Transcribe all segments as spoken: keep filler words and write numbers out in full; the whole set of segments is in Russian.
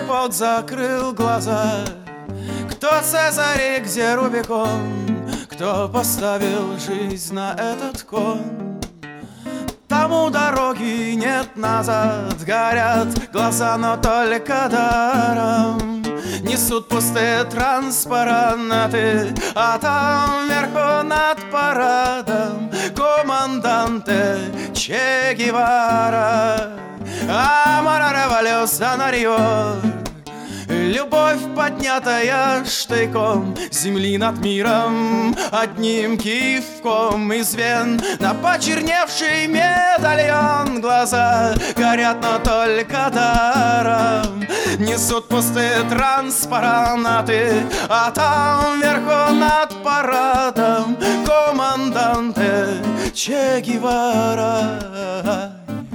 Леопольд закрыл глаза. Кто Цезарь, где Рубикон? Кто поставил жизнь на этот кон? Тому дороги нет назад. Горят глаза, но только даром. Несут пустые транспаранты, а там вверху над парадом команданте Че Гевара. Амара революционарио, любовь, поднятая штыком земли над миром, одним кивком из вен на почерневший медальон. Глаза горят, но только даром. Несут пустые транспаранты, а там вверху над парадом команданте Че Гевара.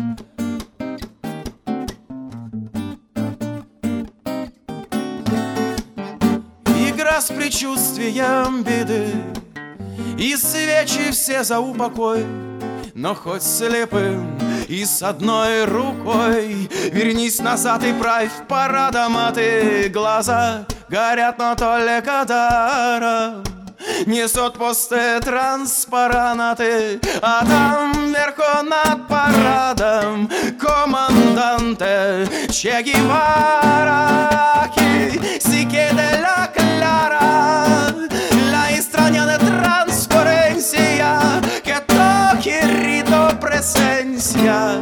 Игра с предчувствием беды, и свечи все за упокой. Но хоть слепым и с одной рукой вернись назад и правь парадом, а ты. Глаза горят, но только даром. Несут пустые транспаранты, а там вверху над парадом команданте Че Гевара. Si chiede la clara, la extraña transparencia que toque rito presencia.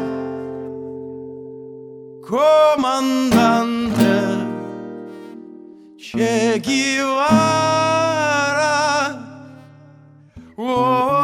Comandante Che Guevara. Oh.